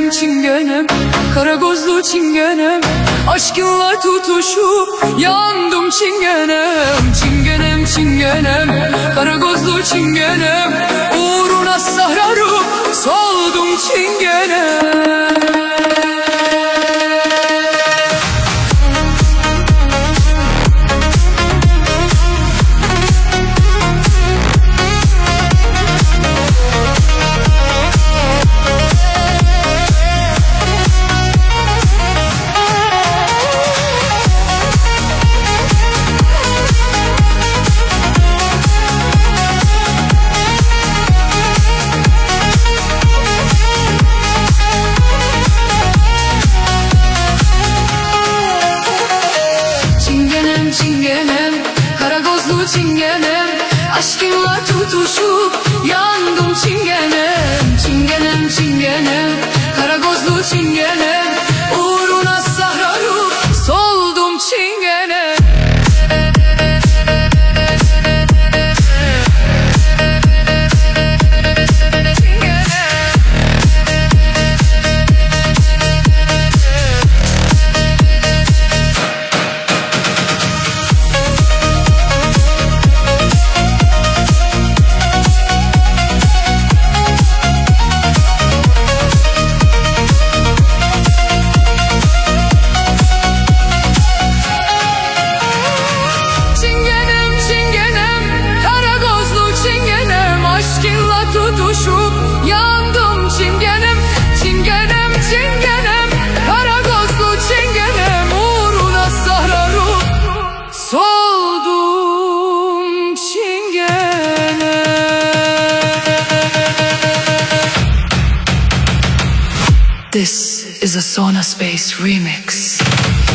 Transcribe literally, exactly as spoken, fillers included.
Çingenem çingenem, kara gözlü çingenem, aşkınla tutuşup yandım çingenem. Çingenem çingenem, kara gözlü çingenem, uğruna sahrarıp soldum çingenem. Çingenem, kara gözlü çingenem, aşkınla tutuşup yandım çingenem. Çingenem çingenem, kara gözlü çingenem, uğruna sahrarıp soldum çingenem. Tutuşup yandım çingenem. Çingenem çingenem, kara gözlü çingenem, uğruna sahrarıp soldum çingenem. This is a Sona Space remix.